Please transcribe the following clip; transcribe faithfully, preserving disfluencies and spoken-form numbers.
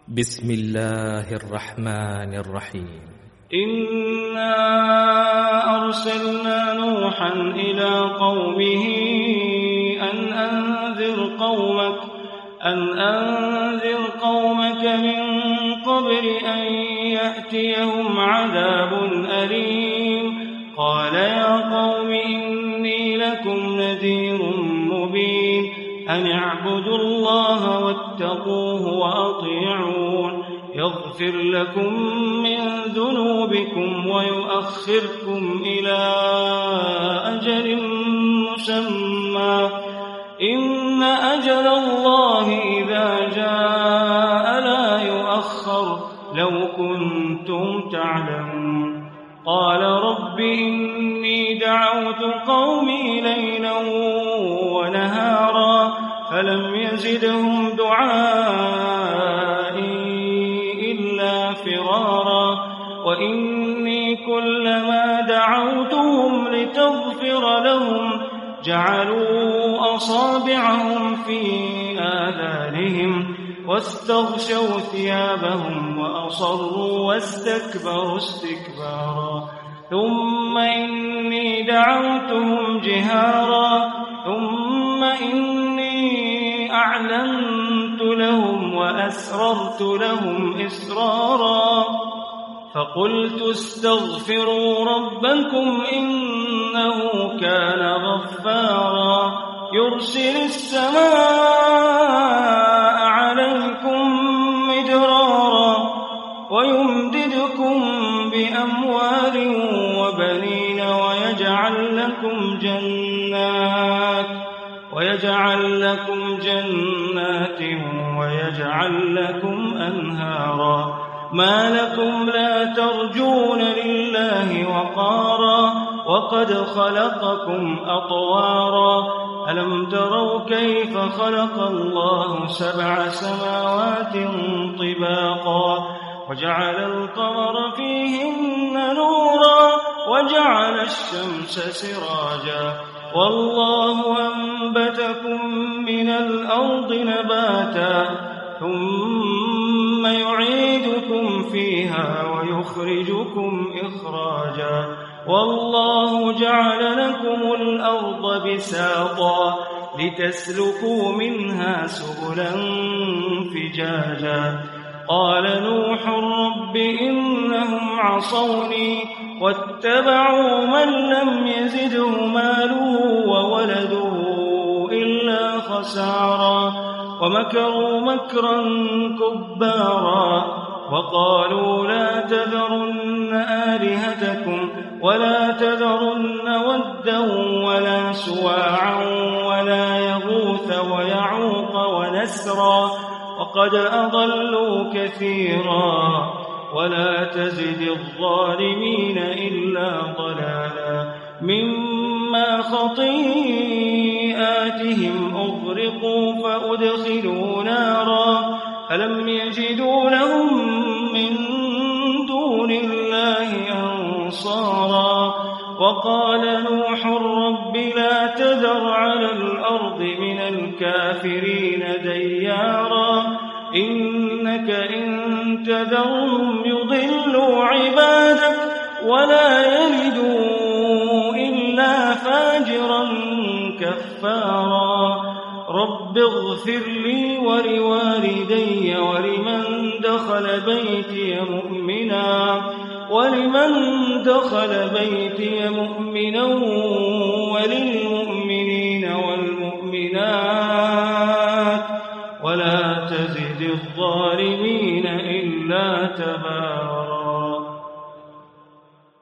بسم الله الرحمن الرحيم. إنا أرسلنا نوحا إلى قومه أن أنذر قومك أن أنذر قومك من قبل أن يأتيهم عذاب أليم. قال يا قوم إني لكم نذير مبين أن اعبدوا الله واتقوه وأطيعون يغفر لكم من ذنوبكم ويؤخركم إلى أجل مسمى إن أجل الله إذا جاء لا يؤخر لو كنتم تعلمون. قال رب إني دعوت قومي ليلا ونهارا فلم يزدهم دعائي إلا فرارا وإني كلما دعوتهم لتغفر لهم جعلوا أصابعهم في آذانهم واستغشوا ثيابهم وأصروا واستكبروا استكبارا ثم إني دعوتهم جهارا ثم إني أعلنت لهم وأسررت لهم إسرارا فقلت استغفروا ربكم إنه كان غفارا يرسل السماء عليكم مدرارا ويمددكم بأموال وبنين ويجعل لكم جنات ويجعل لكم جنات ويجعل لكم أنهارا ما لكم لا ترجون لله وقارا وقد خلقكم أطوارا ألم تروا كيف خلق الله سبع سماوات طباقا وجعل القمر فيهن نورا وجعل الشمس سراجا والله أنبتكم من الأرض نباتا ثم يعيدكم فيها ويخرجكم إخراجا والله جعل لكم الأرض بساطا لتسلكوا منها سبلا فجاجا قال نوح رب إنهم عصوني واتبعوا من لم يزده ماله وولده إلا خسارا ومكروا مكرا كبارا وقالوا لا تذرن آلهتكم ولا تذرن ودا ولا سواعا ولا يغوث ويعوق ونسرا وقد أضلوا كثيرا ولا تزد الظالمين إلا ضلالا مما خطيئاتهم أغرقوا فأدخلوا نارا فلم يجدوا لهم من دون الله أنصارا وقال نوح رب لا تذر على الأرض من الكافرين ديارا إنك إن تذرهم يضلوا عبادك ولا يلدوا إلا فاجرا كفارا رب اغفر لي ولوالدي ولمن دخل بيتي مؤمنا ولمن دخل بيتي مؤمنا وللمؤمنين والمؤمنات ولا تزد الظالمين إلا تبارا.